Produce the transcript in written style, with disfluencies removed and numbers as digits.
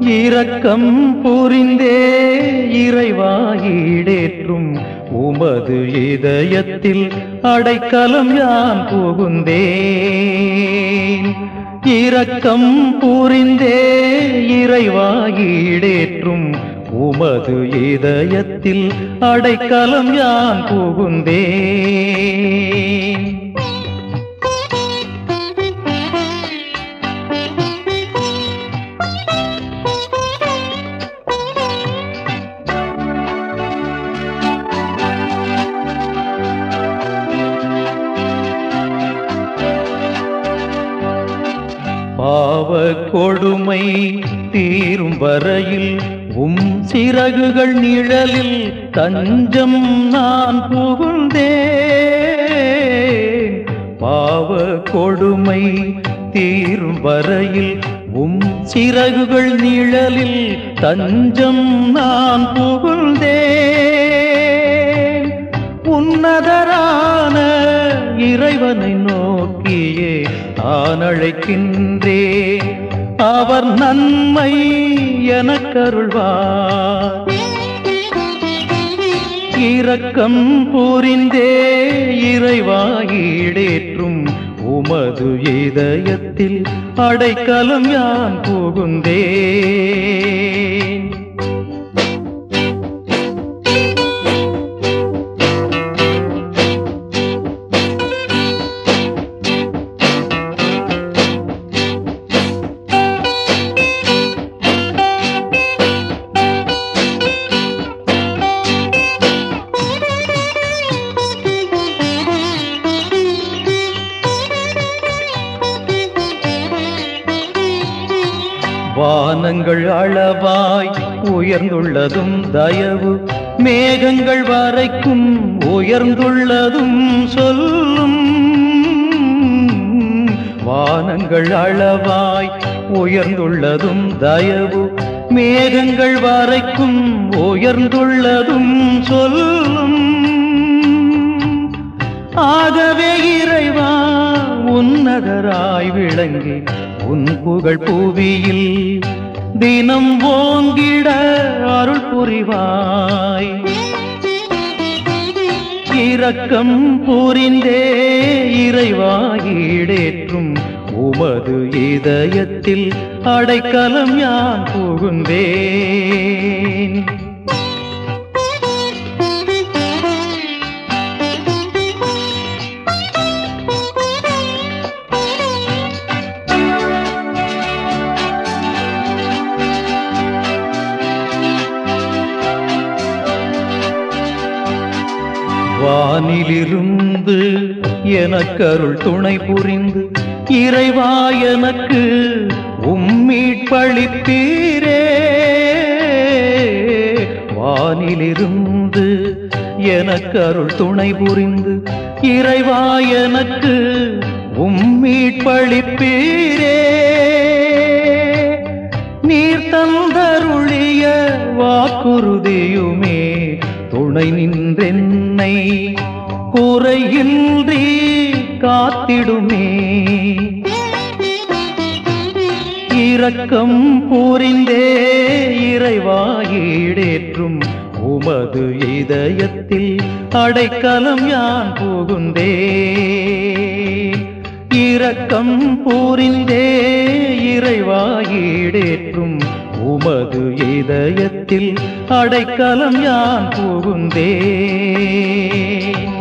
இரக்கம் புரிந்தே இறைவா ஈடேற்றும் உமது இதயத்தில் அடைக்கலம் யான் புகுந்தேன். இரக்கம் புரிந்தே இறைவா ஈடேற்றும் உமது இதயத்தில் அடைக்கலம் யான் புகுந்தேன். பாவ கொடுமை தீரும் வரையில் சிறகுகள் நிழலில் தஞ்சம் நான் புகுந்தேன். பாவ கொடுமை தீரும் வரையில் சிறகுகள் நிழலில் தஞ்சம் நான் புகுந்தேன். உன்னதரான இறைவனை நோக்கியே நான் அழைக்கின்றேன். அவர் நன்மை எனக்கருள்வார். இரக்கம் புரிந்தே இறைவா ஈடேற்றும் உமது இதயத்தில் அடைக்கலம் யான் புகுந்தேன். வானங்கள் அளவாய் உயர்ந்துள்ளதும் தயவு மேகங்கள் வரைக்கும் உயர்ந்துள்ளதும் சொல்லும். வானங்கள் அளவாய் உயர்ந்துள்ளதும் தயவு மேகங்கள் வரைக்கும் உயர்ந்துள்ளதும் சொல்லும். ஆகவே இறைவா உன்னதராய் விளங்கி உன் புகழ் புவியில் தினம் ஓங்கிட அருள் புரிவாய். இரக்கம் புரிந்தே இறைவா ஈடேற்றும் உமது இதயத்தில் அடைக்கலம் யான் புகுந்தேன். வானிலிருந்து எனக்கருள் துணை புரிந்து இறைவா எனக்கு மீட்பளிப்பீரே. வானிலிருந்து எனக்கருள் துணை புரிந்து இறைவா எனக்கு மீட்பளிப்பீரே. நீர் தந்தருளிய வாக்குறுதியுமே துணை நின்றென்னை குறையின்றி காத்திடுமே. இரக்கம் புரிந்தே இறைவா ஈடேற்றும் உமது இதயத்தில் அடைக்கலம் யான் புகுந்தேன். இரக்கம் புரிந்தே இறைவா ஈடேற்றும் உமது இதயத்தில் அடைக்கலம் யான் புகுந்தேன்.